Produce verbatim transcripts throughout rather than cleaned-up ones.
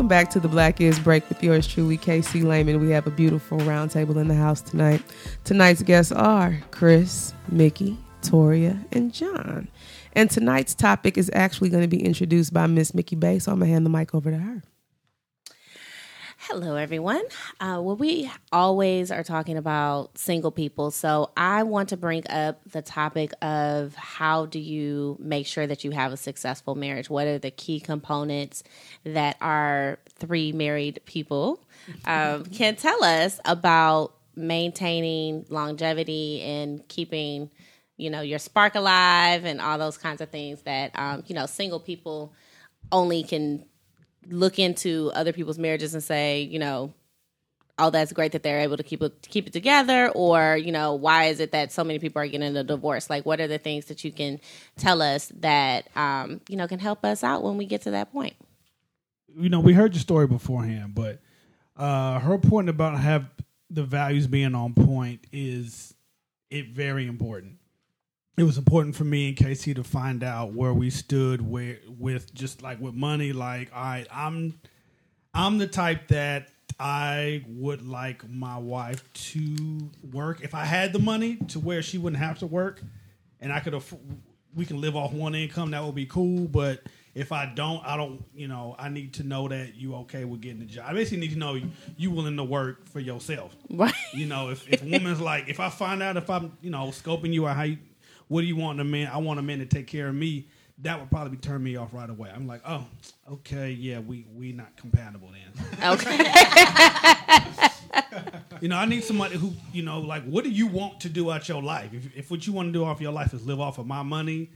Welcome back to the Black is Break with yours truly, K C Lehman. We have a beautiful roundtable in the house tonight. Tonight's guests are Chris, Mickey, Toria, and John. And tonight's topic is actually going to be introduced by Miss Mickey Bay, so I'm going to hand the mic over to her. Hello, everyone. Uh, well, we always are talking about single people, so I want to bring up the topic of how do you make sure that you have a successful marriage? What are the key components that our three married people um, can tell us about maintaining longevity and keeping, you know, your spark alive and all those kinds of things that, um, you know, single people only can look into other people's marriages and say, you know, oh, that's great that they're able to keep it keep it together, or, you know, why is it that so many people are getting a divorce? Like, what are the things that you can tell us that, um, you know, can help us out when we get to that point? You know, we heard your story beforehand, but uh, her point about have the values being on point is it very important. It was important for me and Casey to find out where we stood where, with just like with money. Like, all right, I'm I'm the type that I would like my wife to work. If I had the money to where she wouldn't have to work and I could aff- we can live off one income, that would be cool. But if I don't, I don't, you know, I need to know that you okay with getting the job. I basically need to know you, you willing to work for yourself. Right. You know, if, if a woman's like, if I find out if I'm, you know, scoping you out, how you, what do you want in a man? I want a man to take care of me. That would probably turn me off right away. I'm like, oh, okay, yeah, we we not compatible then. Okay. You know, I need somebody who, you know, like, what do you want to do out your life? If, if what you want to do off your life is live off of my money,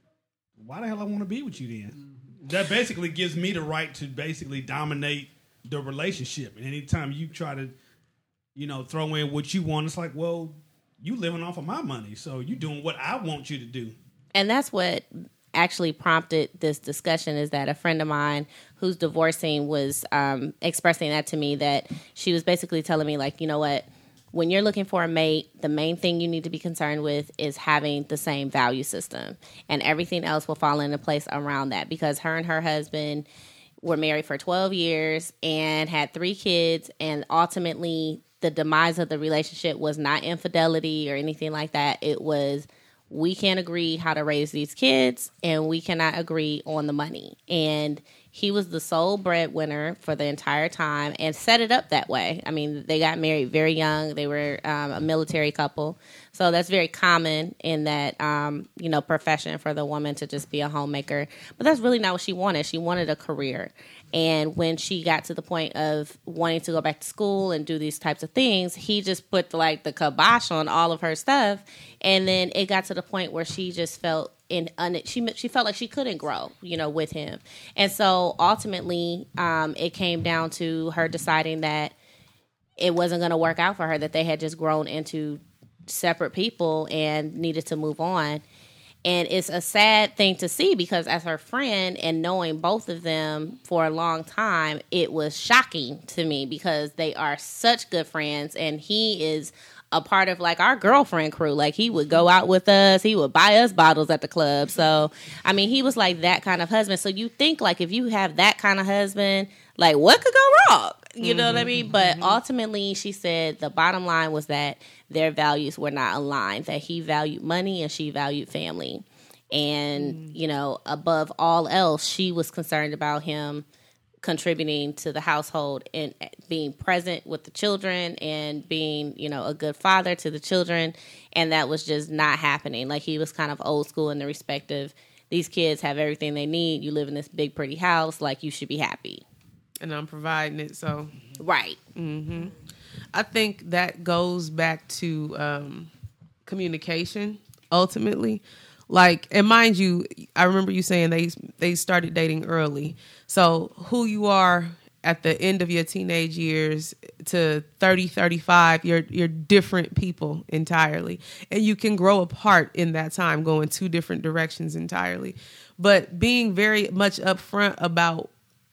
why the hell I want to be with you then? Mm-hmm. That basically gives me the right to basically dominate the relationship. And anytime you try to, you know, throw in what you want, it's like, well, you living off of my money, so you doing what I want you to do. And that's what actually prompted this discussion, is that a friend of mine who's divorcing was um, expressing that to me, that she was basically telling me, like, you know what, when you're looking for a mate, the main thing you need to be concerned with is having the same value system, and everything else will fall into place around that, because her and her husband were married for twelve years and had three kids, and ultimately the demise of the relationship was not infidelity or anything like that. It was, we can't agree how to raise these kids, and we cannot agree on the money. And he was the sole breadwinner for the entire time and set it up that way. I mean, they got married very young. They were um, a military couple. So that's very common in that, um, you know, profession, for the woman to just be a homemaker. But that's really not what she wanted. She wanted a career. And when she got to the point of wanting to go back to school and do these types of things, he just put the, like the kibosh on all of her stuff. And then it got to the point where she just felt in un- she she felt like she couldn't grow, you know, with him. And so ultimately, um, it came down to her deciding that it wasn't going to work out for her, that they had just grown into separate people and needed to move on. And it's a sad thing to see, because as her friend and knowing both of them for a long time, it was shocking to me, because they are such good friends, and he is a part of like our girlfriend crew. Like, he would go out with us, he would buy us bottles at the club. So, I mean, he was like that kind of husband. So you think, like, if you have that kind of husband, like, what could go wrong? You mm-hmm, know what I mean? But mm-hmm. ultimately, she said the bottom line was that their values were not aligned, that he valued money and she valued family. And, mm. you know, above all else, she was concerned about him contributing to the household and being present with the children and being, you know, a good father to the children. And that was just not happening. Like, he was kind of old school in the respect of, these kids have everything they need. You live in this big, pretty house. Like, you should be happy. And I'm providing it, so. Right. Mm-hmm. I think that goes back to um, communication, ultimately. Like, and mind you, I remember you saying they they started dating early. So who you are at the end of your teenage years to thirty, thirty-five, you're you're different people entirely. And you can grow apart in that time, go in two different directions entirely. But being very much upfront about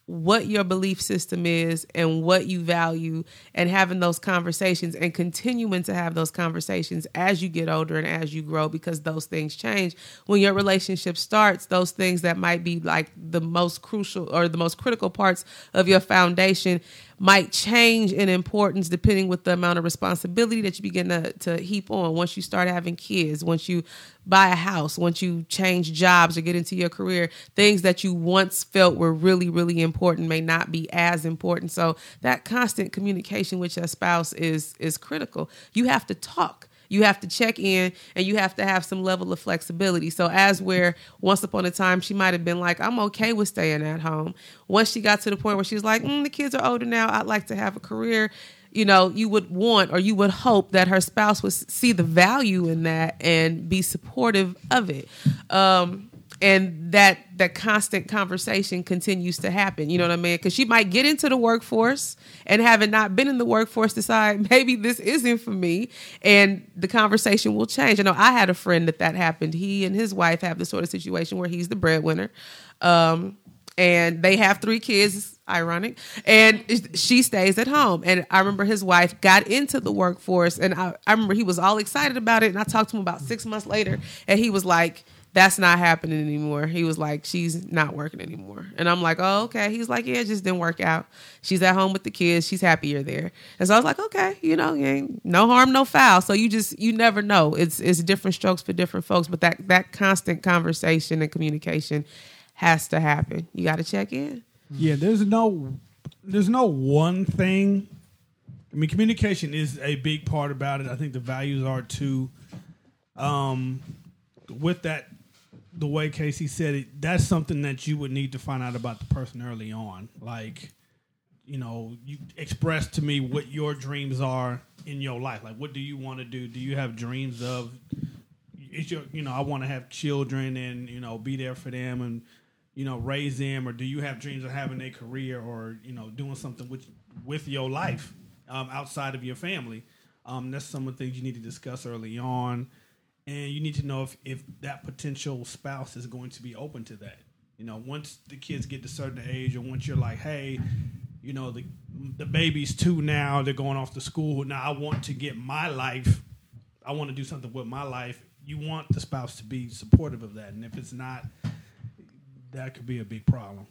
what your belief system is and what you value, and having those conversations and continuing to have those conversations as you get older and as you grow, because those things change. When your relationship starts, those things that might be like the most crucial or the most critical parts of your foundation might change in importance depending with the amount of responsibility that you begin to, to heap on once you start having kids, once you buy a house, once you change jobs or get into your career. Things that you once felt were really, really important may not be as important. So that constant communication with your spouse is is critical. You have to talk. You have to check in, and you have to have some level of flexibility. So as where once upon a time she might have been like, I'm okay with staying at home. Once she got to the point where she was like, mm, the kids are older now, I'd like to have a career. You know, you would want, or you would hope that her spouse would see the value in that and be supportive of it. Um, and that that constant conversation continues to happen. You know what I mean? Because she might get into the workforce and, having not been in the workforce, decide maybe this isn't for me, and the conversation will change. I know I had a friend that that happened. He and his wife have the sort of situation where he's the breadwinner. Um, and they have three kids, ironic, and she stays at home. And I remember his wife got into the workforce, and I, I remember he was all excited about it. And I talked to him about six months later, and he was like, that's not happening anymore. He was like, she's not working anymore. And I'm like, oh, okay. He's like, yeah, it just didn't work out. She's at home with the kids. She's happier there. And so I was like, okay, you know, ain't no harm, no foul. So you just, you never know. It's it's different strokes for different folks. But that, that constant conversation and communication has to happen. You got to check in. Yeah, there's no, there's no one thing. I mean, communication is a big part about it. I think the values are too. Um, with that, the way Casey said it, that's something that you would need to find out about the person early on. Like, you know, you express to me what your dreams are in your life. Like, what do you want to do? Do you have dreams of, is your, you know, I want to have children and, you know, be there for them and, you know, raise them? Or do you have dreams of having a career or, you know, doing something with, with your life um, outside of your family? Um, that's some of the things you need to discuss early on. And you need to know if, if that potential spouse is going to be open to that. You know, once the kids get to a certain age, or once you're like, hey, you know, the the baby's two now, they're going off to school. Now I want to get my life. I want to do something with my life. You want the spouse to be supportive of that. And if it's not, that could be a big problem.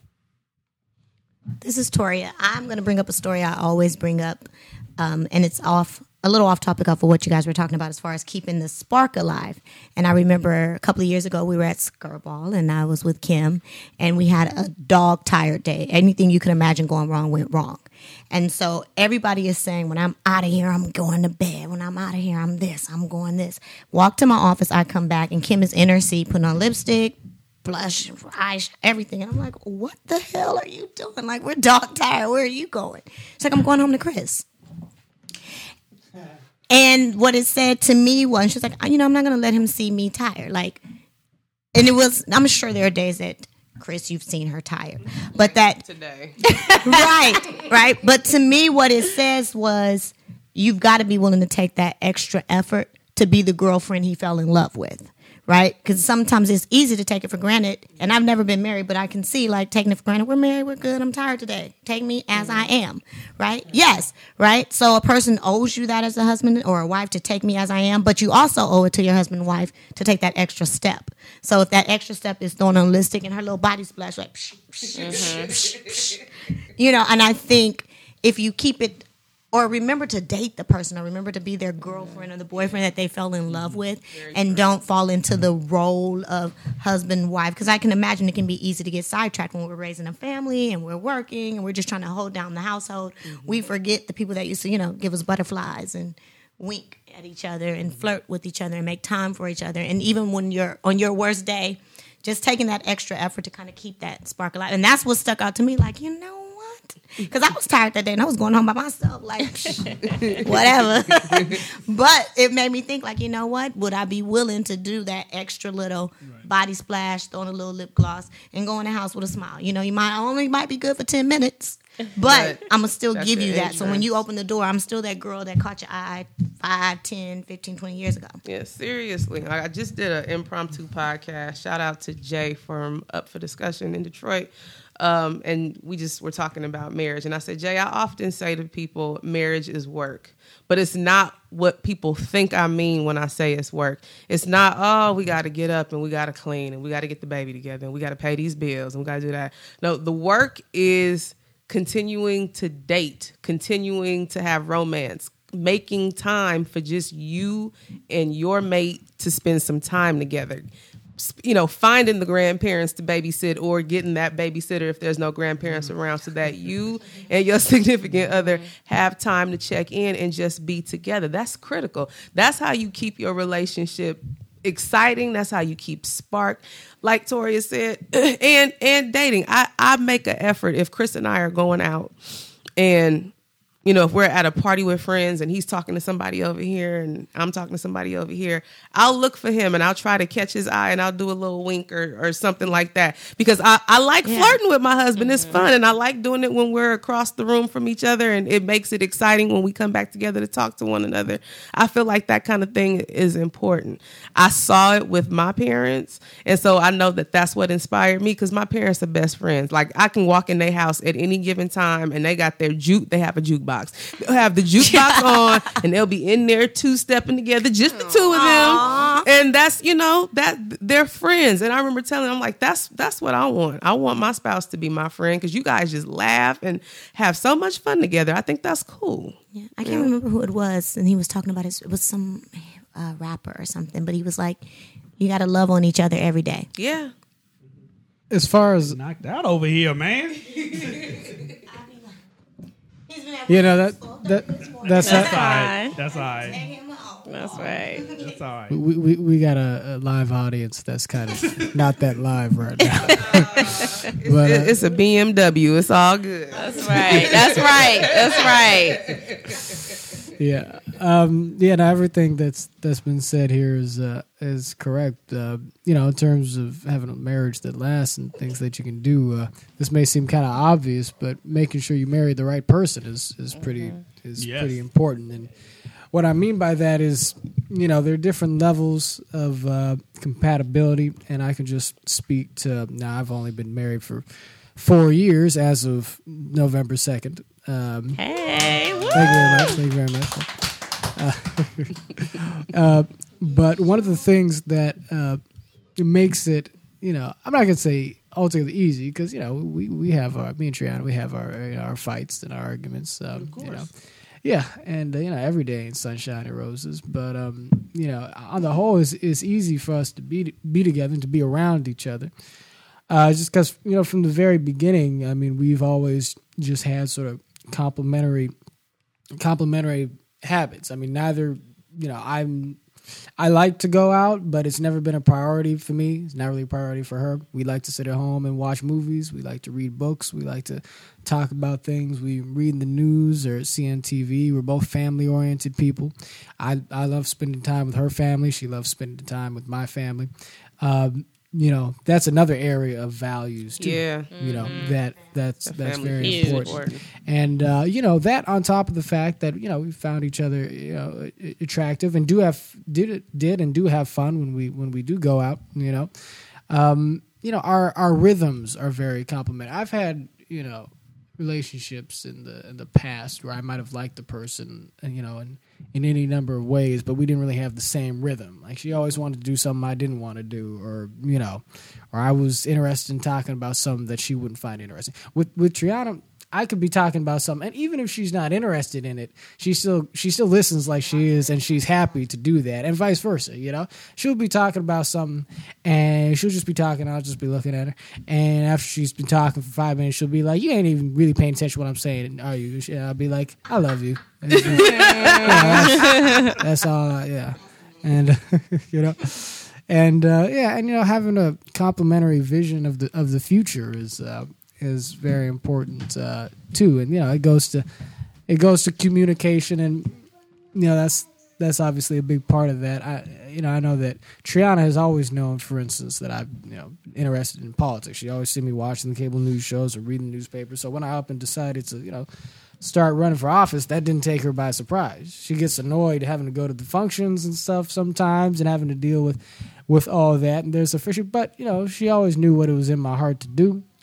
This is Toria. I'm going to bring up a story I always bring up, um, and it's off a little off topic off of what you guys were talking about as far as keeping the spark alive. And I remember a couple of years ago, we were at Skirball, and I was with Kim, and we had a dog tired day. Anything you could imagine going wrong went wrong. And so everybody is saying, when I'm out of here, I'm going to bed. When I'm out of here, I'm this, I'm going this. Walk to my office, I come back, and Kim is in her seat, putting on lipstick, blush, eyes, everything. And I'm like, what the hell are you doing? Like, we're dog tired. Where are you going? She's like, I'm going home to Chris. And what it said to me was, she's like, you know, I'm not going to let him see me tired. Like, and it was, I'm sure there are days that, Chris, you've seen her tired. But that. Today. right, right. But to me, what it says was, you've got to be willing to take that extra effort to be the girlfriend he fell in love with. Right? Because sometimes it's easy to take it for granted. And I've never been married, but I can see, like, taking it for granted. We're married. We're good. I'm tired today. Take me as I am. Right? Yes. Right? So a person owes you that as a husband or a wife to take me as I am. But you also owe it to your husband and wife to take that extra step. So if that extra step is throwing on lipstick and her little body splash, like, psh, psh, psh, psh, psh, you know, and I think if you keep it, or remember to date the person, or remember to be their girlfriend or the boyfriend that they fell in love with, and don't fall into the role of husband, wife. Because I can imagine it can be easy to get sidetracked when we're raising a family and we're working and we're just trying to hold down the household. Mm-hmm. We forget the people that used to, you know, give us butterflies and wink at each other and flirt with each other and make time for each other. And even when you're on your worst day, just taking that extra effort to kind of keep that spark alive. And that's what stuck out to me. Like, you know, because I was tired that day and I was going home by myself, like, whatever. But it made me think, like, you know what? Would I be willing to do that extra little right. body splash, throwing a little lip gloss, and go in the house with a smile? You know, you might only might be good for ten minutes, but I'm going to still give you that. Interest. So when you open the door, I'm still that girl that caught your eye five, ten, fifteen, twenty years ago. Yeah, seriously. I just did an impromptu podcast. Shout out to Jay from Up for Discussion in Detroit. Um, and we just were talking about marriage. And I said, Jay, I often say to people, marriage is work. But it's not what people think I mean when I say it's work. It's not, oh, we got to get up and we got to clean and we got to get the baby together and we got to pay these bills and we got to do that. No, the work is continuing to date, continuing to have romance, making time for just you and your mate to spend some time together. You know, finding the grandparents to babysit or getting that babysitter if there's no grandparents around so that you and your significant other have time to check in and just be together. That's critical. That's how you keep your relationship exciting. That's how you keep spark. Like Toria said, and and dating. I, I make an effort if Chris and I are going out and you know, if we're at a party with friends and he's talking to somebody over here and I'm talking to somebody over here, I'll look for him and I'll try to catch his eye and I'll do a little wink or, or something like that. Because I, I like yeah. flirting with my husband. It's fun. And I like doing it when we're across the room from each other. And it makes it exciting when we come back together to talk to one another. I feel like that kind of thing is important. I saw it with my parents. And so I know that that's what inspired me because my parents are best friends. Like I can walk in their house at any given time and they got their juke. They have a jukebox. They'll have the jukebox on and they'll be in there two-stepping together, just the two of them. Aww. And that's, you know, that they're friends. And I remember telling them, I'm like, that's that's what I want. I want my spouse to be my friend because you guys just laugh and have so much fun together. I think that's cool. Yeah, I can't yeah. remember who it was. And he was talking about it. It was some uh, rapper or something. But he was like, you got to love on each other every day. Yeah. As far as... Knocked out over here, man. You know that that that's that's all right. That's all right. That's right. That's all right. We we we got a, a live audience that's kind of not that live right now. But, uh, it's a B M W. It's all good. That's right. That's right. That's right. Yeah. Um, yeah. No, everything that's that's been said here is uh, is correct. Uh, you know, in terms of having a marriage that lasts and things that you can do. Uh, this may seem kind of obvious, but making sure you marry the right person is is pretty is yes. pretty important. And what I mean by that is, you know, there are different levels of uh, compatibility, and I can just speak to. Now, I've only been married for four years as of November second. Um, hey, woo! Thank you very much. Thank you very much. Uh, uh, but one of the things that uh, makes it, you know, I'm not gonna say altogether easy because you know we, we have our me and Triana we have our you know, our fights and our arguments. Um, of course. You know, yeah, and uh, you know every day ain't sunshine and roses, but um, you know on the whole, it's, it's easy for us to be be together and to be around each other. Uh, just because you know from the very beginning, I mean, we've always just had sort of complementary complementary habits. I mean, neither, you know, I'm, I like to go out, but it's never been a priority for me. It's not really a priority for her. We like to sit at home and watch movies. We like to read books. We like to talk about things. We read the news or see on T V. We're both family-oriented people. I, I love spending time with her family. She loves spending time with my family. Um, you know, that's another area of values too. Yeah. You know, Mm-hmm. that that's The that's family very is important. important. And uh, you know, that on top of the fact that, you know, we found each other, you know, attractive and do have did did and do have fun when we when we do go out, you know. Um, you know, our our rhythms are very complementary. I've had, you know, relationships in the in the past where I might have liked the person, you know, in, in any number of ways, but we didn't really have the same rhythm. Like she always wanted to do something I didn't want to do, or you know, or I was interested in talking about something that she wouldn't find interesting. With with Triana, I could be talking about something, and even if she's not interested in it, she still she still listens like she is, and she's happy to do that, and vice versa. You know, she'll be talking about something, and she'll just be talking. I'll just be looking at her, and after she's been talking for five minutes, she'll be like, "You ain't even really paying attention to what I'm saying, are you?" And I'll be like, "I love you." And, you know, that's, that's all. I, yeah, and you know. And uh, yeah, and you know, having a complementary vision of the of the future is uh, is very important uh, too. And you know, it goes to it goes to communication, and you know, that's that's obviously a big part of that. I you know, I know that Triana has always known, for instance, that I'm you know interested in politics. She always see me watching the cable news shows or reading the newspaper. So when I up and decided to you know start running for office, that didn't take her by surprise. She gets annoyed having to go to the functions and stuff sometimes, and having to deal with with all of that. And there's a fishy, but you know, she always knew what it was in my heart to do,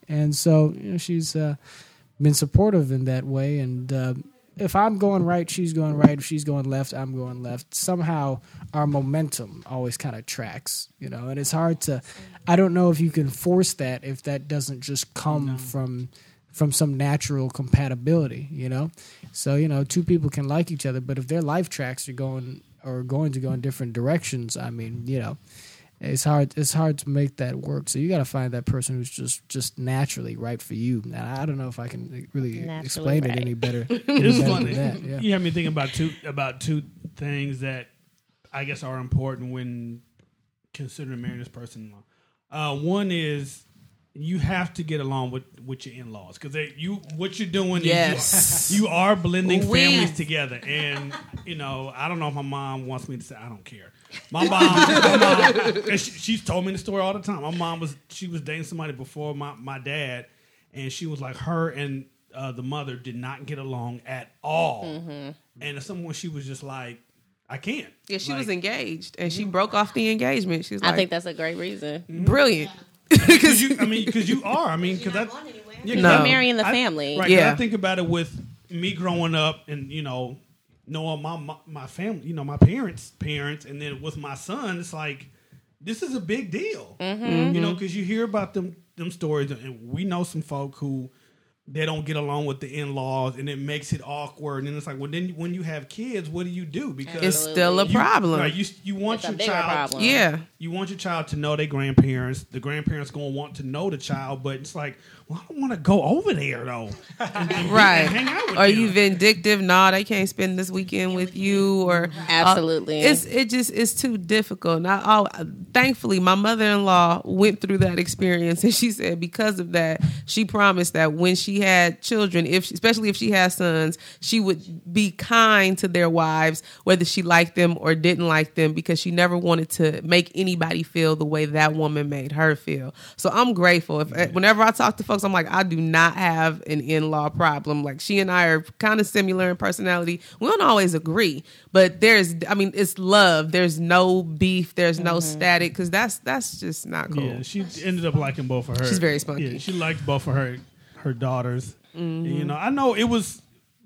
And so, you know, she's uh, been supportive in that way. And uh, if I'm going right, she's going right. If she's going left, I'm going left. Somehow our momentum always kind of tracks, you know, and it's hard to, I don't know if you can force that if that doesn't just come no. from from some natural compatibility, you know? So, you know, two people can like each other, but if their life tracks are going or going to go in different directions, I mean, you know, it's hard it's hard to make that work. So you got to find that person who's just just naturally right for you. And I don't know if I can really naturally explain right. it any better. It's funny. That, yeah. You have me thinking about two about two things that I guess are important when considering marrying this person. Uh, one is you have to get along with, with your in-laws because you what you're doing yes. is you, you are blending we. families together. And you know, I don't know if my mom wants me to say I don't care. My mom, my mom and she, she's told me the story all the time. My mom was she was dating somebody before my, my dad, and she was like her and uh, the mother did not get along at all. Mm-hmm. And at some point she was just like, I can't. Yeah, she like, was engaged, and she broke off the engagement. She was like, I think that's a great reason. Brilliant. Because you, I mean, because you are. I mean, because that yeah, no. You're marrying the family. I, right. Yeah. I think about it with me growing up, and you know, knowing my, my my family, you know, my parents' parents, and then with my son, it's like this is a big deal. Mm-hmm. You know, because you hear about them them stories, and we know some folk who they don't get along with the in-laws, and it makes it awkward. And it's like, well, then when you have kids, what do you do? Because it's still a you, problem. Right, you you want it's your child, problem. yeah, you want your child to know their grandparents. The grandparents gonna want to know the child, but it's like, well, I don't want to go over there though, and, and, right? And hang out with Are them. you vindictive? No, they can't spend this weekend with you. Or absolutely, uh, it's it just it's too difficult. Now, oh, thankfully, my mother-in-law went through that experience, and she said because of that, she promised that when she had children, if she, especially if she has sons, she would be kind to their wives, whether she liked them or didn't like them, because she never wanted to make anybody feel the way that woman made her feel. So I'm grateful. If yeah. whenever I talk to folks, I'm like, I do not have an in-law problem. Like, she and I are kind of similar in personality. We don't always agree, but there's, I mean, it's love. There's no beef. There's no mm-hmm. static, because that's that's just not cool. Yeah, she ended up liking both of her. She's very spunky. Yeah, she liked both of her her daughters. Mm-hmm. You know, I know it was.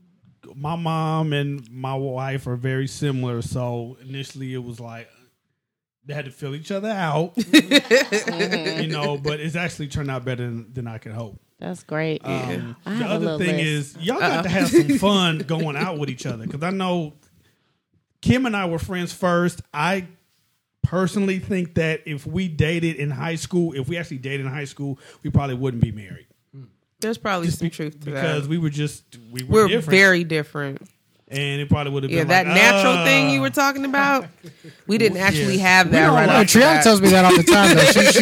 My mom and my wife are very similar, so initially it was like they had to fill each other out, you know. But it's actually turned out better than, than I could hope. That's great. Um, I the have other a thing list. is, y'all got Uh-oh. to have some fun going out with each other, because I know Kim and I were friends first. I personally think that if we dated in high school, if we actually dated in high school, we probably wouldn't be married. There's probably Just some be, truth to because that. we were just we were We're different. very different. And it probably would have Yeah, been that like, natural uh, thing you were talking about, we didn't actually Yeah. have We that don't right like off the Triana bat. tells me that all the time. Though. She,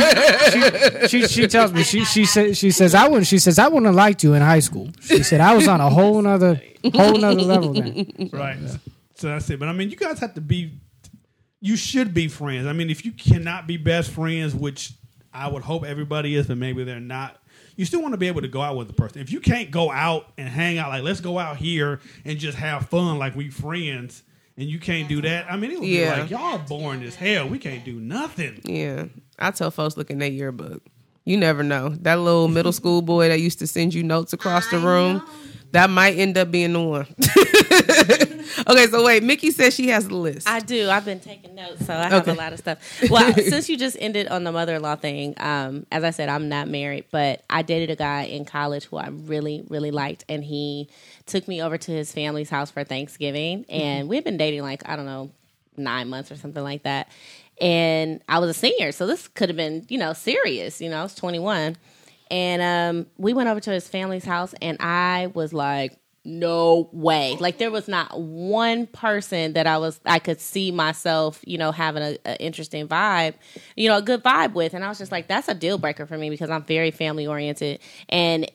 she, she, she, she, she tells me she she says she says I wouldn't she says I wouldn't have liked you in high school. She said I was on a whole nother whole nother level then. Right. Yeah. So that's it. But I mean, you guys have to be. You should be friends. I mean, if you cannot be best friends, which I would hope everybody is, but maybe they're not. You still want to be able to go out with the person. If you can't go out and hang out, like let's go out here and just have fun, like we friends, and you can't do that. I mean, it would Yeah. be like y'all boring as hell. We can't do nothing. Yeah, I tell folks look in their yearbook. You never know. That little middle school boy that used to send you notes across the room, that might end up being the one. Okay, so wait, Mickey says she has a list. I do. I've been taking notes, so I have Okay. a lot of stuff. Well, since you just ended on the mother-in-law thing, um, as I said, I'm not married, but I dated a guy in college who I really, really liked, and he took me over to his family's house for Thanksgiving, and mm-hmm. we've been dating like, I don't know, nine months or something like that. And I was a senior, so this could have been, you know, serious. You know, I was twenty-one. And um, we went over to his family's house, and I was like, no way. Like, there was not one person that I was, I could see myself, you know, having a, a interesting vibe, you know, a good vibe with. And I was just like, that's a deal breaker for me because I'm very family oriented. And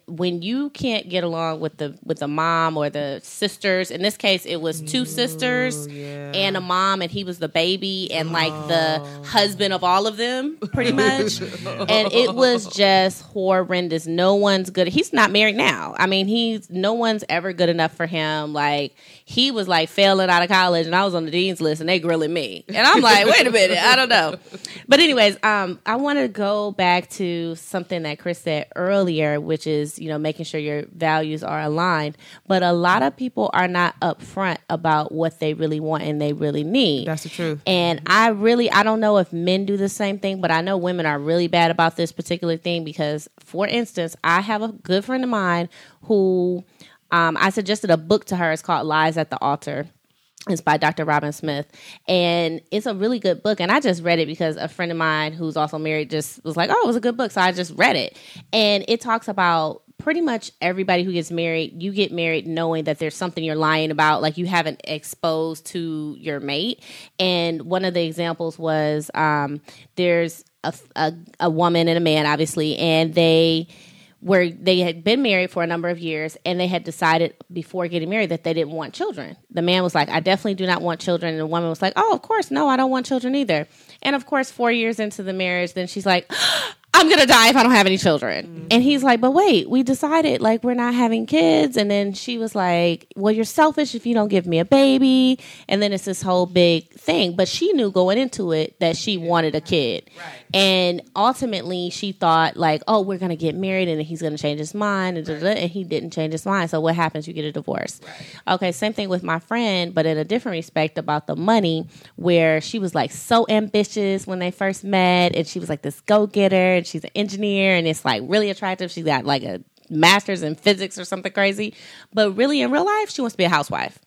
when you can't get along with the with the mom or the sisters, in this case it was two sisters yeah. and a mom, and he was the baby and like the husband of all of them pretty much. And it was just horrendous. No one's good. He's not married now. I mean, he's no one's ever good enough for him. Like, he was like failing out of college and I was on the dean's list and they grilling me, and I'm like, wait a minute, I don't know. But anyways, um I want to go back to something that Chris said earlier, which is, you know, making sure your values are aligned. But a lot of people are not upfront about what they really want and they really need. That's the truth. And I really, I don't know if men do the same thing, but I know women are really bad about this particular thing because, for instance, I have a good friend of mine who um, I suggested a book to her. It's called Lies at the Altar. It's by Doctor Robin Smith, and it's a really good book. And I just read it because a friend of mine who's also married just was like, oh, it was a good book. So I just read it. And it talks about pretty much everybody who gets married. You get married knowing that there's something you're lying about, like you haven't exposed to your mate. And one of the examples was um, there's a, a, a woman and a man, obviously, and they... where they had been married for a number of years and they had decided before getting married that they didn't want children. The man was like, I definitely do not want children. And the woman was like, oh, of course, no, I don't want children either. And of course, four years into the marriage, then she's like, I'm going to die if I don't have any children. Mm-hmm. And he's like, but wait, we decided like we're not having kids. And then she was like, well, you're selfish if you don't give me a baby. And then it's this whole big thing. But she knew going into it that she wanted a kid. Right. And ultimately she thought like, oh, we're going to get married and he's going to change his mind. And, right. and he didn't change his mind. So what happens? You get a divorce. Right. Okay, same thing with my friend, but in a different respect about the money, where she was like so ambitious when they first met. And she was like this go-getter. And she's an engineer and it's like really attractive. She's got like a master's in physics or something crazy. But really in real life, she wants to be a housewife.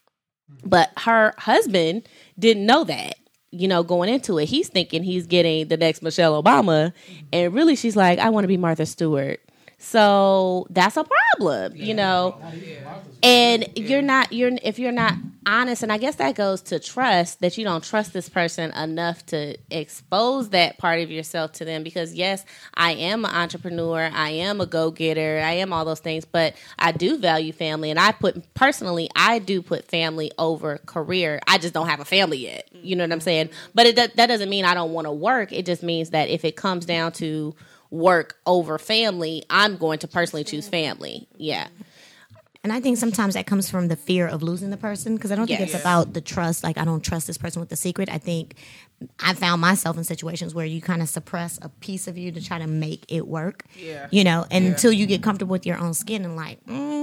But her husband didn't know that, you know, going into it. He's thinking he's getting the next Michelle Obama. And really she's like, I want to be Martha Stewart. So that's a problem, you know. And you're not, you're if you're not honest, and I guess that goes to trust, that you don't trust this person enough to expose that part of yourself to them. Because yes, I am an entrepreneur, I am a go-getter, I am all those things, but I do value family, and I put personally, I do put family over career. I just don't have a family yet. You know what I'm saying? But it, that doesn't mean I don't want to work. It just means that if it comes down to work over family, I'm going to personally choose family. Yeah. And I think sometimes that comes from the fear of losing the person, because I don't think yes. it's about the trust. Like, I don't trust this person with the secret. I think I found myself in situations where you kind of suppress a piece of you to try to make it work. Yeah. You know, and yeah. until you get comfortable with your own skin and like,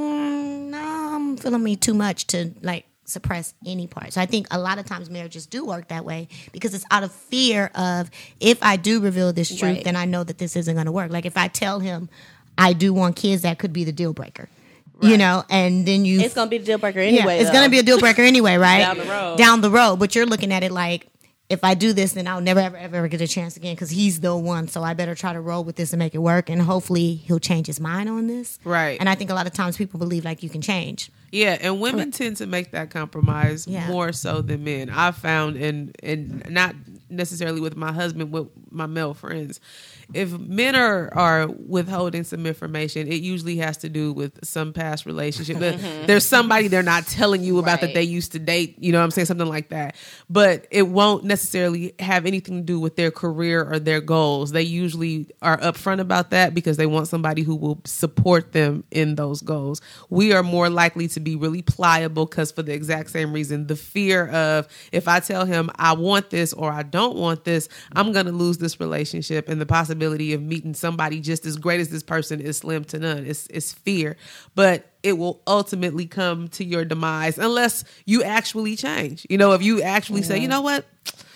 mm, no, I'm feeling me too much to like suppress any part. So I think a lot of times marriages do work that way because it's out of fear of, if I do reveal this truth, right. then I know that this isn't going to work. Like if I tell him I do want kids, that could be the deal breaker. Right. You know, and then you... It's going to be the deal breaker anyway. Yeah, it's going to be a deal breaker anyway, right? Down the road. Down the road. But you're looking at it like, if I do this, then I'll never, ever, ever get a chance again because he's the one. So I better try to roll with this and make it work. And hopefully he'll change his mind on this. Right. And I think a lot of times people believe like you can change. Yeah, and women tend to make that compromise yeah. more so than men. I've found, and and not necessarily with my husband, with my male friends. If men are, are withholding some information, it usually has to do with some past relationship. Mm-hmm. There's somebody they're not telling you about right. that they used to date, you know what I'm saying, something like that. But it won't necessarily have anything to do with their career or their goals. They usually are upfront about that because they want somebody who will support them in those goals. We are more likely to be really pliable because for the exact same reason, the fear of, if I tell him I want this or I don't want this, I'm going to lose this relationship, and the possibility of meeting somebody just as great as this person is slim to none. It's, it's fear, but it will ultimately come to your demise unless you actually change. You know, if you actually yeah. say, you know what,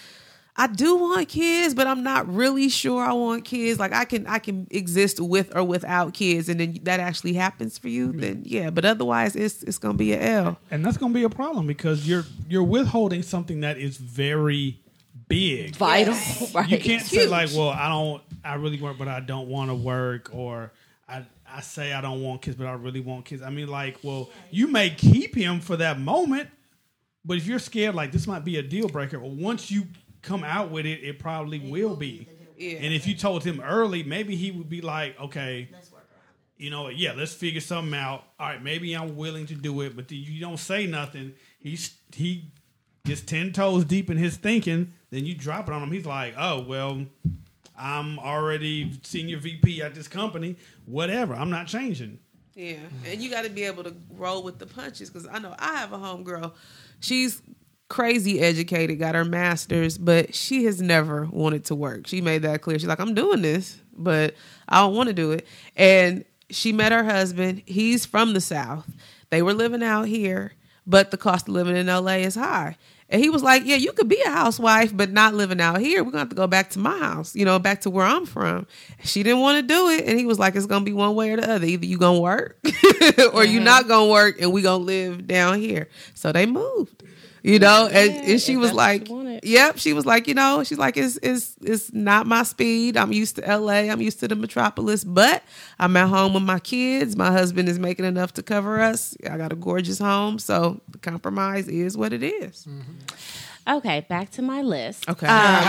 I do want kids, but I'm not really sure I want kids. Like I can, I can exist with or without kids, and then that actually happens for you. Then yeah, but otherwise, it's it's gonna be an L, and that's gonna be a problem because you're you're withholding something that is very big, vital. Yes. Right. You can't Huge. say like, well, I don't, I really work, but I don't want to work, or I, I say I don't want kids, but I really want kids. I mean, like, well, you may keep him for that moment, but if you're scared, like this might be a deal breaker, well, once you come out with it, it probably will be. Yeah. And if you told him early, maybe he would be like, okay, you know, yeah, let's figure something out. All right, maybe I'm willing to do it, but you don't say nothing. He's he gets ten toes deep in his thinking. Then you drop it on him. He's like, oh well, I'm already senior V P at this company. Whatever, I'm not changing. Yeah, and you got to be able to roll with the punches because I know I have a homegirl. She's crazy educated, got her master's, but she has never wanted to work. She made that clear. She's like, I'm doing this, but I don't want to do it. And she met her husband. He's from the South. They were living out here, but the cost of living in L A is high. And he was like, yeah, you could be a housewife, but not living out here. We're going to have to go back to my house, you know, back to where I'm from. She didn't want to do it. And he was like, it's going to be one way or the other. Either you going to work or mm-hmm. you're not going to work and we going to live down here. So they moved. You know, yeah, and, and she was like, yep, she was like, you know, she's like, it's, it's, it's not my speed. I'm used to L A. I'm used to the metropolis, but I'm at home with my kids. My husband is making enough to cover us. I got a gorgeous home. So the compromise is what it is. Mm-hmm. Okay, back to my list. Okay. Um,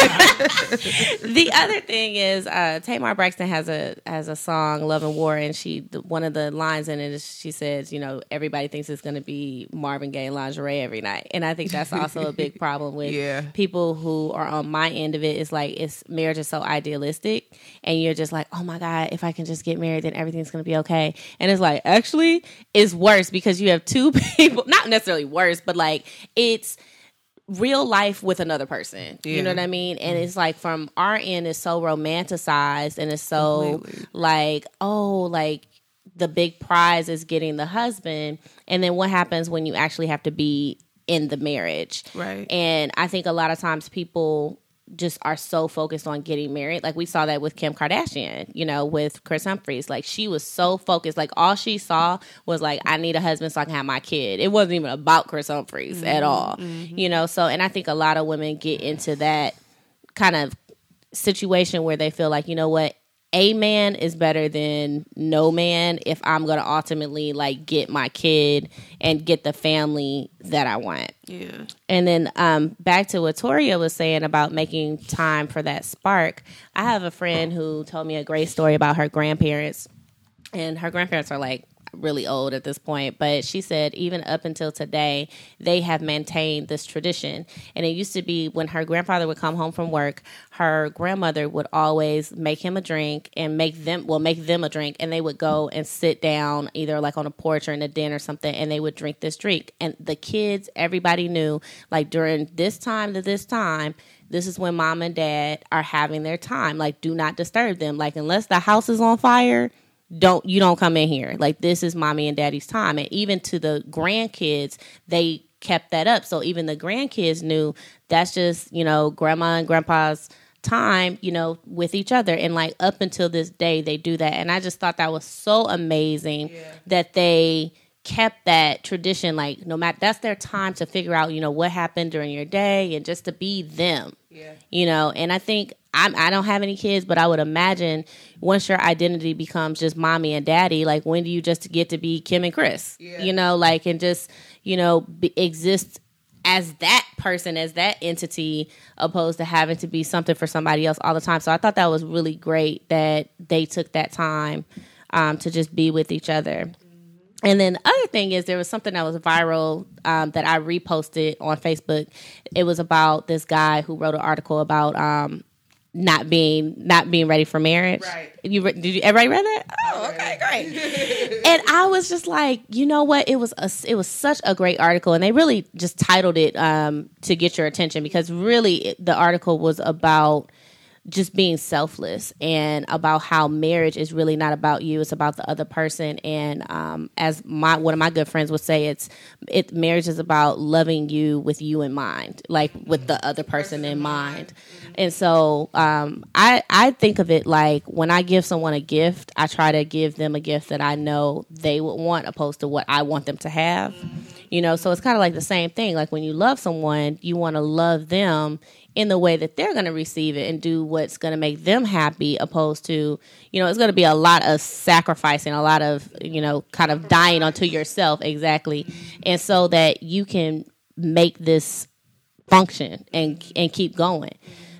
the other thing is uh, Tamar Braxton has a has a song "Love and War," and she the, one of the lines in it is she says, you know, everybody thinks it's going to be Marvin Gaye lingerie every night, and I think that's also a big problem with yeah. people who are on my end of it. It's like it's marriage is so idealistic, and you're just like, oh my god, if I can just get married, then everything's going to be okay. And it's like actually, it's worse because you have two people, not necessarily worse, but like it's real life with another person. Yeah. You know what I mean? And it's like from our end, it's so romanticized and it's so Completely. like, oh, like the big prize is getting the husband. And then what happens when you actually have to be in the marriage? Right. And I think a lot of times people just are so focused on getting married. Like we saw that with Kim Kardashian, you know, with Chris Humphries. Like she was so focused. Like all she saw was like, I need a husband so I can have my kid. It wasn't even about Chris Humphries mm-hmm. at all, mm-hmm. you know? So, and I think a lot of women get into that kind of situation where they feel like, you know what, a man is better than no man if I'm going to ultimately like get my kid and get the family that I want. Yeah. And then um, back to what Toria was saying about making time for that spark. I have a friend who told me a great story about her grandparents, and her grandparents are like really old at this point, but she said even up until today, they have maintained this tradition. And it used to be when her grandfather would come home from work, her grandmother would always make him a drink and make them, well, make them a drink. And they would go and sit down either like on a porch or in a den or something, and they would drink this drink. And the kids, everybody knew like during this time to this time, this is when mom and dad are having their time. Like, do not disturb them. Like, unless the house is on fire, don't you don't come in here. Like, this is mommy and daddy's time. And even to the grandkids, they kept that up. So even the grandkids knew that's just, you know, grandma and grandpa's time, you know, with each other. And like up until this day, they do that. And I just thought that was so amazing yeah. that they kept that tradition. Like, no matter, that's their time to figure out, you know, what happened during your day and just to be them. Yeah. You know, and I think I'm, I don't have any kids, but I would imagine once your identity becomes just mommy and daddy, like when do you just get to be Kim and Chris? Yeah. You know, like, and just, you know, be, exist as that person, as that entity, opposed to having to be something for somebody else all the time. So I thought that was really great that they took that time um, to just be with each other. And then the other thing is there was something that was viral um, that I reposted on Facebook. It was about this guy who wrote an article about um, not being not being ready for marriage. Right. You re- did you everybody read that? Oh, okay, great. And I was just like, you know what? It was a, it was such a great article, and they really just titled it um, to get your attention, because really it, the article was about just being selfless and about how marriage is really not about you, it's about the other person. And um, as my one of my good friends would say, it's it marriage is about loving you with you in mind, like with the other person in mind. And so um, I I think of it like when I give someone a gift, I try to give them a gift that I know they would want, opposed to what I want them to have. You know, so it's kind of like the same thing. Like when you love someone, you want to love them in the way that they're going to receive it and do what's going to make them happy, opposed to, you know, it's going to be a lot of sacrificing, a lot of, you know, kind of dying unto yourself. Exactly. And so that you can make this function and and keep going.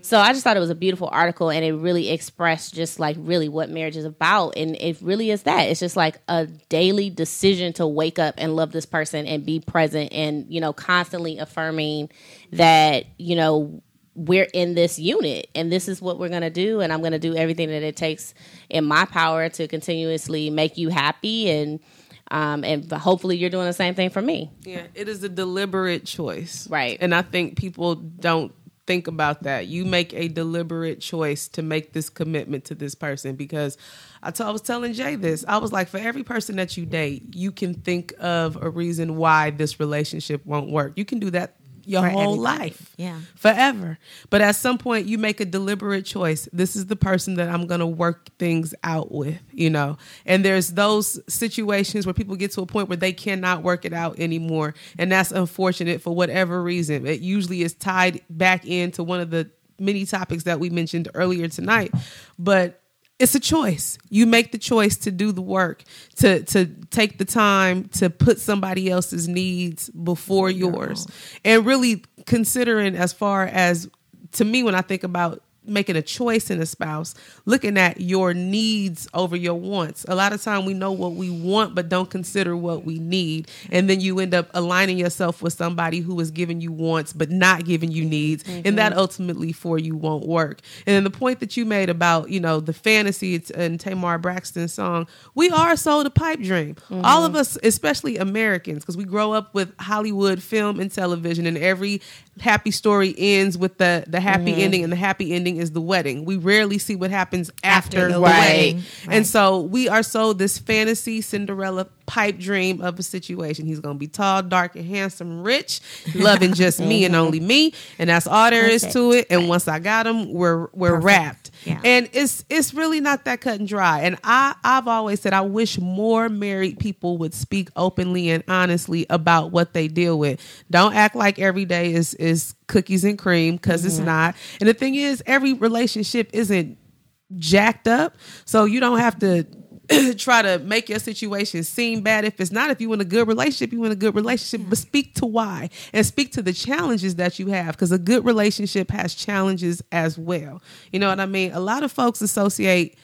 So I just thought it was a beautiful article, and it really expressed just like really what marriage is about. And it really is that. It's just like a daily decision to wake up and love this person and be present, and, you know, constantly affirming that, you know, we're in this unit and this is what we're going to do. And I'm going to do everything that it takes in my power to continuously make you happy. And, um, and hopefully you're doing the same thing for me. Yeah. It is a deliberate choice. Right. And I think people don't think about that. You make a deliberate choice to make this commitment to this person, because I, t- I was telling Jay this. I was like, for every person that you date, you can think of a reason why this relationship won't work. You can do that your For whole everybody. life. Yeah. Forever. But at some point you make a deliberate choice. This is the person that I'm going to work things out with, you know. And there's those situations where people get to a point where they cannot work it out anymore. And that's unfortunate for whatever reason. It usually is tied back into one of the many topics that we mentioned earlier tonight. But it's a choice. You make the choice to do the work, to to take the time to put somebody else's needs before yours. And really considering, as far as, to me, when I think about making a choice in a spouse, looking at your needs over your wants. A lot of time we know what we want, but don't consider what we need. And then you end up aligning yourself with somebody who is giving you wants, but not giving you needs. Mm-hmm. And that ultimately for you won't work. And then the point that you made about, you know, the fantasy in Tamar Braxton's song, we are sold a pipe dream. Mm-hmm. All of us, especially Americans, because we grow up with Hollywood film and television, and every happy story ends with the, the happy mm-hmm. ending, and the happy ending is the wedding. We rarely see what happens after, after the right. wedding. Right. And so we are sold this fantasy Cinderella pipe dream of a situation. He's going to be tall, dark, and handsome, rich, loving just me and only me. And that's all there is to it. And once I got him, we're we're Perfect. wrapped. Yeah. And it's it's really not that cut and dry. And I, I've always said I wish more married people would speak openly and honestly about what they deal with. Don't act like every day is, is cookies and cream, because mm-hmm. it's not. And the thing is, every relationship isn't jacked up. So you don't have to try to make your situation seem bad if it's not. If you want a good relationship, you want a good relationship, but speak to why, and speak to the challenges that you have, because a good relationship has challenges as well. You know what I mean? A lot of folks associate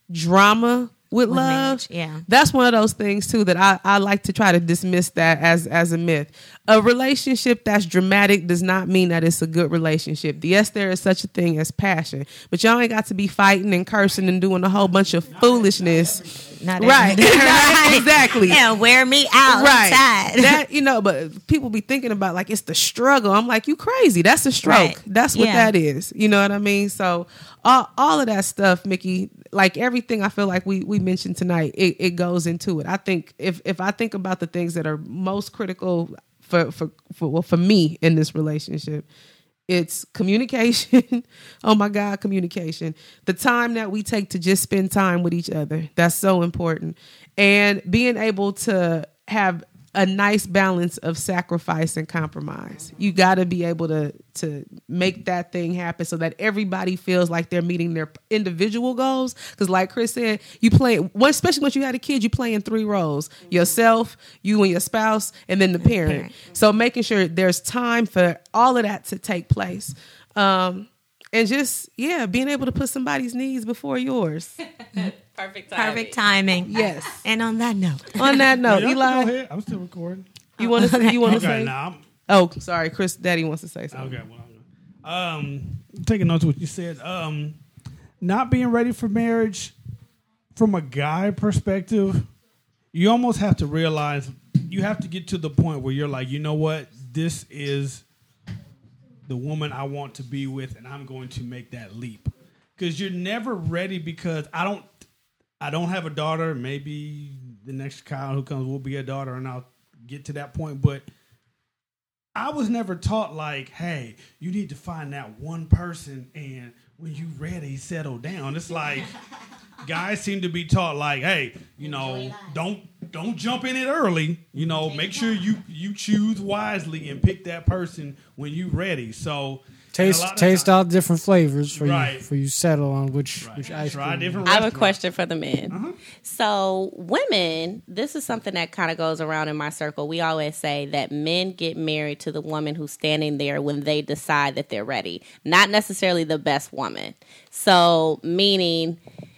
drama with With love. marriage, yeah. That's one of those things too that I, I like to try to dismiss that as as a myth. A relationship that's dramatic does not mean that it's a good relationship. Yes, there is such a thing as passion, but y'all ain't got to be fighting and cursing and doing a whole bunch of foolishness. Not right. right. Exactly. Yeah, wear me out. Right. Outside. That, you know, but people be thinking about like it's the struggle. I'm like, you crazy. That's a stroke. Right. That's what Yeah. that is. You know what I mean? So all, all of that stuff, Mickey, like everything I feel like we, we mentioned tonight, it, it goes into it. I think if, if I think about the things that are most critical for, for, for, well, for me in this relationship, it's communication. Oh my God, communication. The time that we take to just spend time with each other. That's so important. And being able to have a nice balance of sacrifice and compromise. You got to be able to to make that thing happen so that everybody feels like they're meeting their individual goals. Because like Chris said, you play, especially once you had a kid, you play in three roles: yourself, you and your spouse, and then the parent. parent. So making sure there's time for all of that to take place. Um, and just, yeah, being able to put somebody's needs before yours. Perfect timing. Perfect timing. Yes. And on that note, On that note, Y'all can Eli, go ahead. I'm still recording. you want to you want to Okay, say? now I'm Oh, sorry, Chris. Daddy wants to say something. okay. Well, um, taking notes of what you said. Um, not being ready for marriage from a guy perspective, you almost have to realize you have to get to the point where you're like, you know what, this is the woman I want to be with, and I'm going to make that leap. Because you're never ready. Because I don't, I don't have a daughter. Maybe the next child who comes will be a daughter, and I'll get to that point. But I was never taught like, hey, you need to find that one person, and when you ready, settle down. It's like guys seem to be taught like, hey, you know, don't don't jump in it early. You know, make sure you you choose wisely and pick that person when you ready. So taste lot of taste times- all the different flavors for Right. you for you settle on which Right. which ice Try cream. different I have a restaurants. question for the men. Uh-huh. So, women, this is something that kind of goes around in my circle. We always say that men get married to the woman who's standing there when they decide that they're ready, not necessarily the best woman. So, meaning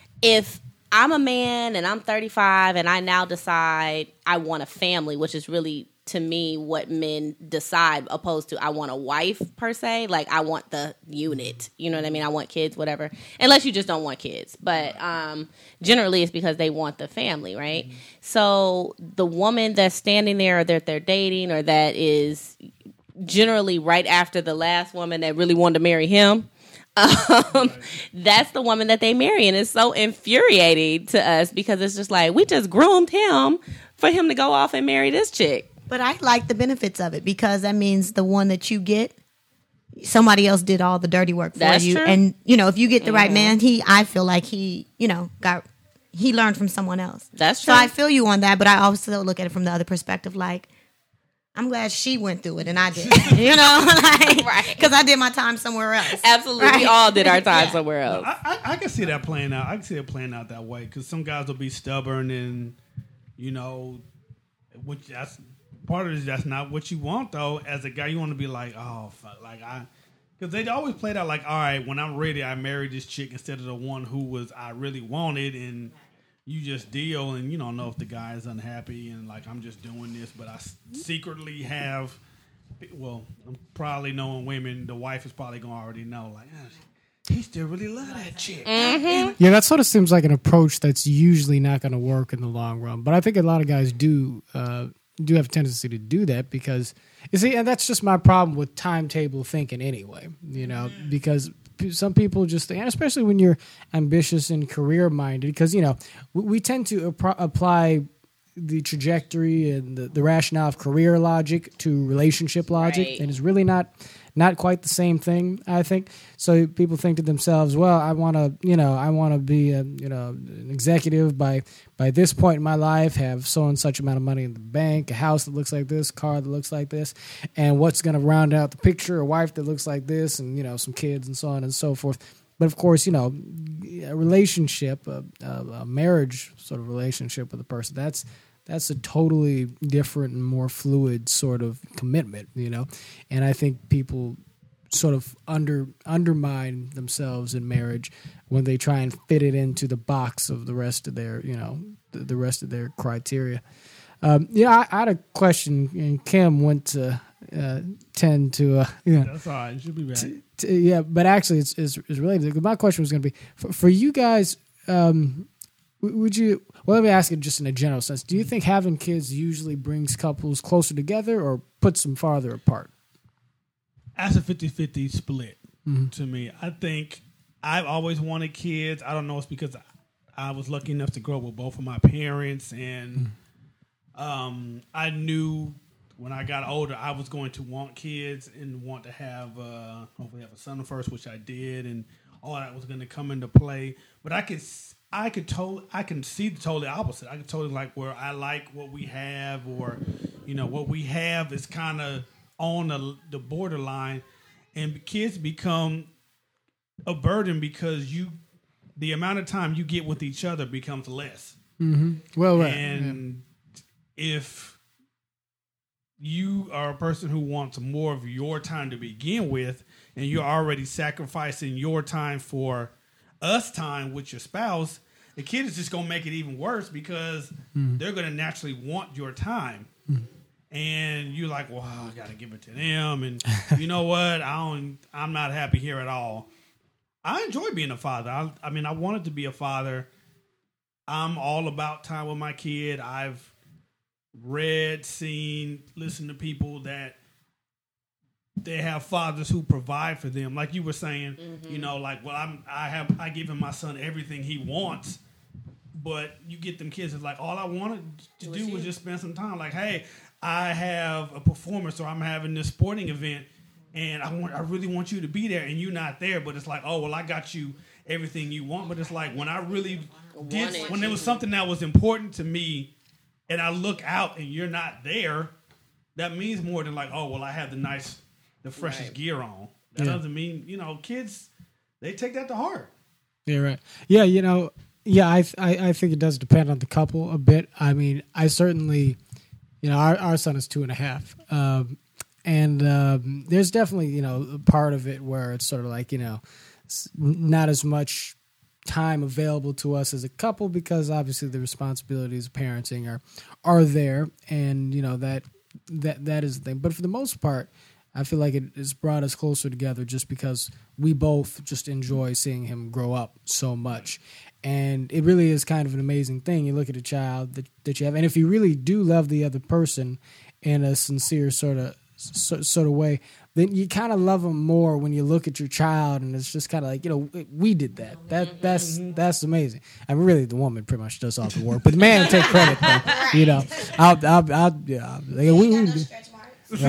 if I'm a man and I'm thirty-five and I now decide I want a family, which is really to me what men decide opposed to I want a wife per se. Like I want the unit, you know what I mean? I want kids, whatever. Unless you just don't want kids. But um, generally it's because they want the family, right? Mm-hmm. So the woman that's standing there or that they're dating or that is generally right after the last woman that really wanted to marry him, Um, right. That's the woman that they marry, and it's so infuriating to us because it's just like we just groomed him for him to go off and marry this chick. But I like the benefits of it because that means the one that you get, somebody else did all the dirty work for That's you. true. And you know, if you get the Mm-hmm. right man, he, I feel like he, you know, got he learned from someone else. That's so true. I feel you on that, but I also look at it from the other perspective, like. I'm glad she went through it and I did, you know, like, Right. because I did my time somewhere else. Absolutely, Right. we all did our time Yeah. somewhere else. I, I, I can see that playing out. I can see it playing out that way because some guys will be stubborn and, you know, which that's part of it. Is that's not what you want though. As a guy, you want to be like, oh, fuck, like I, because they always played out like, all right, when I'm ready, I marry this chick instead of the one who was I really wanted, and you just deal, and you don't know if the guy is unhappy, and like I'm just doing this, but I s- secretly have. Well, I'm probably knowing women. The wife is probably gonna already know, like, ah, he still really love that chick. Mm-hmm. Yeah, that sort of seems like an approach that's usually not going to work in the long run. But I think a lot of guys do uh, do have a tendency to do that because you see, and that's just my problem with timetable thinking anyway. You know, because p- some people just, and especially when you're ambitious and career minded, because you know we, we tend to appro- apply the trajectory and the, the rationale of career logic to relationship logic, Right. and it's really not not quite the same thing, I think. So people think to themselves, well, I want to, you know, I want to be a, you know, an executive by by this point in my life, have so and such amount of money in the bank, a house that looks like this, car that looks like this, and what's going to round out the picture, a wife that looks like this, and, you know, some kids and so on and so forth. But of course, you know, a relationship, a, a, a marriage sort of relationship with a person, that's that's a totally different and more fluid sort of commitment, you know. And I think people sort of under undermine themselves in marriage when they try and fit it into the box of the rest of their, you know, the, the rest of their criteria. Um, yeah, I, I had a question, and Kim went to uh, tend to, uh, yeah. That's all right. You should be back. T- yeah, but actually, it's, it's, it's related. My question was going to be for, for you guys. Um, w- would you? Well, let me ask it just in a general sense. Do you think having kids usually brings couples closer together or puts them farther apart? That's a fifty-fifty split to me. I think I've always wanted kids. I don't know. It's because I was lucky enough to grow up with both of my parents, and um, I knew when I got older I was going to want kids and want to have uh, hopefully have a son first, which I did, and all that was going to come into play. But I could I could totally I can see the totally opposite. I could totally like where I like what we have, or you know what we have is kind of on the, the borderline, and kids become a burden because you the amount of time you get with each other becomes less. Mm-hmm. Well, right. And if you are a person who wants more of your time to begin with, and you're already sacrificing your time for us time with your spouse, the kid is just going to make it even worse because mm. they're going to naturally want your time. Mm. And you're like, well, I got to give it to them. And you know what? I don't, I'm not happy here at all. I enjoy being a father. I, I mean, I wanted to be a father. I'm all about time with my kid. I've read, seen, listened to people that they have fathers who provide for them. Like you were saying, mm-hmm. you know, like, well, I'm, I have, I give him my son everything he wants. But you get them kids that's like, all I wanted to do was just spend some time. Like, hey, I have a performance, or I'm having this sporting event, and I want, I really want you to be there, and you're not there. But it's like, oh, well, I got you everything you want. But it's like when I really did, when there was something that was important to me, and I look out and you're not there, that means more than like, oh, well, I have the nice, the freshest right. gear on. That Yeah. doesn't mean, you know, kids, they take that to heart. Yeah, right. Yeah, you know, yeah, I, I I think it does depend on the couple a bit. I mean, I certainly, you know, our, our son is two and a half. Um, and um, there's definitely, you know, a part of it where it's sort of like, you know, s- not as much time available to us as a couple because obviously the responsibilities of parenting are are there. And, you know, that that that is the thing. But for the most part, I feel like it has brought us closer together just because we both just enjoy seeing him grow up so much. And it really is kind of an amazing thing. You look at a child that, that you have, and if you really do love the other person in a sincere sort of so, sort of way, then you kind of love them more when you look at your child, and it's just kind of like, you know, we did that. That that's that's amazing. I mean, really, the woman pretty much does all the work, but the man will take credit. Though, you know, I'll, I'll, I'll yeah, like, we, we, No,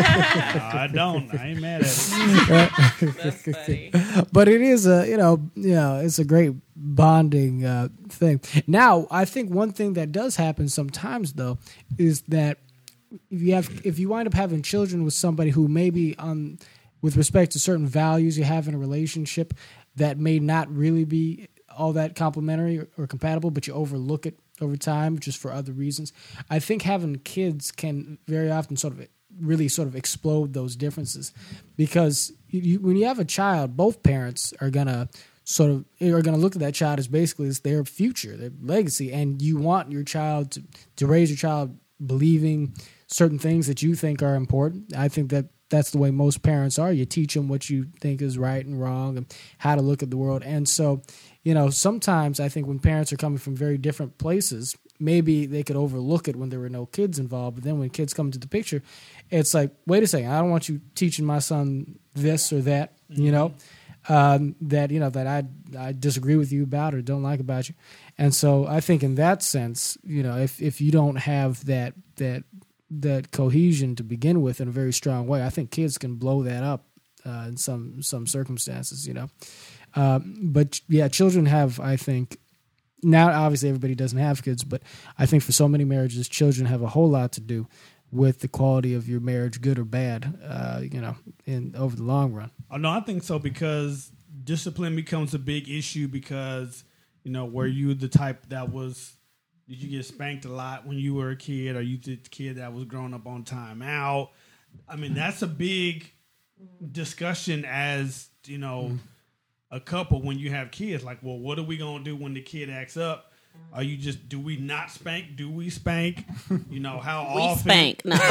I don't. I ain't mad at it. That's funny. but it is a you know you know it's a great bonding uh, thing. Now, I think one thing that does happen sometimes though is that if you have if you wind up having children with somebody who maybe on with respect to certain values you have in a relationship that may not really be all that complementary or, or compatible, but you overlook it over time just for other reasons. I think having kids can very often sort of really sort of explode those differences because you, you, when you have a child, both parents are gonna sort of are gonna look at that child as basically as their future, their legacy, and you want your child to, to raise your child believing certain things that you think are important. I think that that's the way most parents are. You teach them what you think is right and wrong and how to look at the world. And so, you know, sometimes I think when parents are coming from very different places, maybe they could overlook it when there were no kids involved. But then when kids come into the picture, it's like, wait a second, I don't want you teaching my son this or that, you know, um, that, you know, that I I disagree with you about or don't like about you. And so I think in that sense, you know, if, if you don't have that that that cohesion to begin with in a very strong way, I think kids can blow that up uh, in some some circumstances, you know. Uh, but yeah, children have, I think, now obviously everybody doesn't have kids, but I think for so many marriages, children have a whole lot to do with the quality of your marriage, good or bad, uh, you know, in over the long run. Oh, no, I think so because discipline becomes a big issue because, you know, were you the type that was, did you get spanked a lot when you were a kid, or you the kid that was growing up on time out? I mean, that's a big discussion as, you know, a couple when you have kids. Like, well, what are we going to do when the kid acts up? Are you just, do we not spank? Do we spank? You know, how We often? spank. No.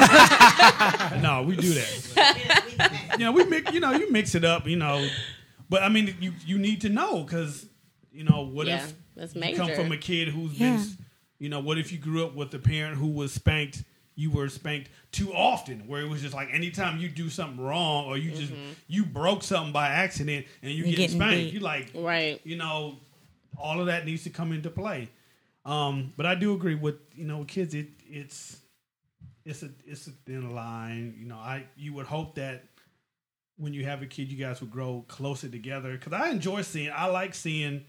No, we do that. You know, we mix, you know, you mix it up, you know. But, I mean, you, you need to know because, you know, what Yeah, if that's you major. come from a kid who's Yeah. been, you know, what if you grew up with a parent who was spanked, you were spanked too often, where it was just like anytime you do something wrong or you just, you broke something by accident and you You're get getting spanked. beat. You like, Right. you know, all of that needs to come into play. Um, but I do agree with, you know, kids, it, it's, it's a, it's a thin line. You know, I, you would hope that when you have a kid, you guys would grow closer together. Cause I enjoy seeing, I like seeing,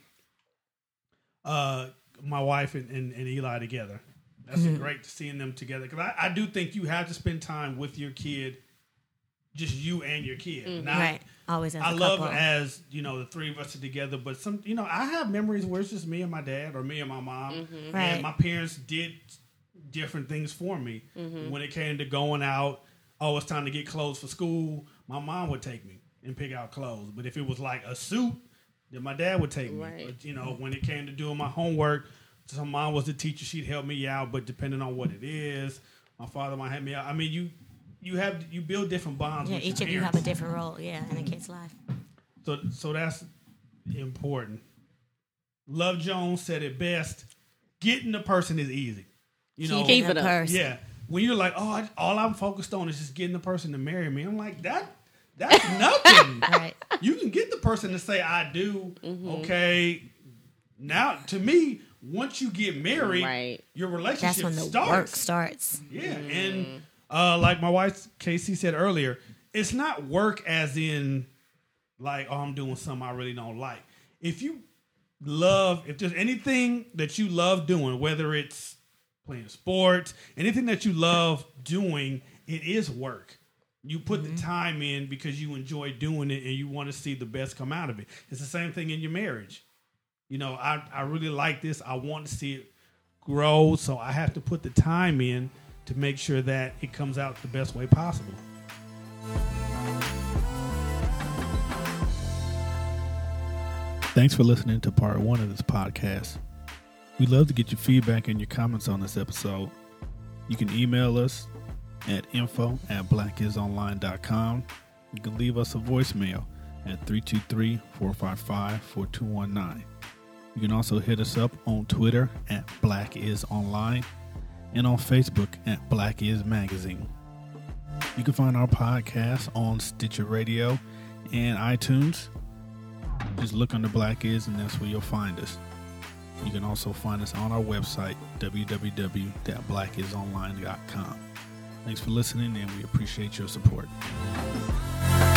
uh, my wife and, and, and Eli together. That's Mm-hmm. great seeing them together. Cause I, I do think you have to spend time with your kid, just you and your kid. Not, Right. Always as a I love couple. as, you know, the three of us are together, but some, you know, I have memories where it's just me and my dad or me and my mom. Right. And my parents did different things for me. When it came to going out, oh, it's time to get clothes for school, my mom would take me and pick out clothes. But if it was like a suit, then my dad would take me. Right. But, you know, when it came to doing my homework, so my mom was the teacher, she'd help me out, but depending on what it is, my father might help me out. I mean, you you have you build different bonds Yeah, with each your of you parents. have a different role, yeah, in a kid's life. So, so that's important. Love Jones said it best. Getting the person is easy. You know, Keep it The up. person. yeah. When you're like, oh, I, all I'm focused on is just getting the person to marry me. I'm like, that, that's nothing. Right. You can get the person to say I do. Okay. Now, to me, once you get married, Right. your relationship That's when the starts. work starts. Yeah, and uh, like my wife Casey said earlier, it's not work as in like, oh, I'm doing something I really don't like. If you love, if there's anything that you love doing, whether it's playing sports, anything that you love doing, it is work. You put Mm-hmm. the time in because you enjoy doing it and you want to see the best come out of it. It's the same thing in your marriage. You know, I, I really like this. I want to see it grow, so I have to put the time in to make sure that it comes out the best way possible. Thanks for listening to part one of this podcast. We'd love to get your feedback and your comments on this episode. You can email us at info at blackisonline dot com. You can leave us a voicemail at three two three, four five five, four two one nine. You can also hit us up on Twitter at blackisonline and on Facebook at blackismagazine. You can find our podcast on Stitcher Radio and iTunes. Just look under Black Is and that's where you'll find us. You can also find us on our website, w w w dot black is online dot com. Thanks for listening, and we appreciate your support.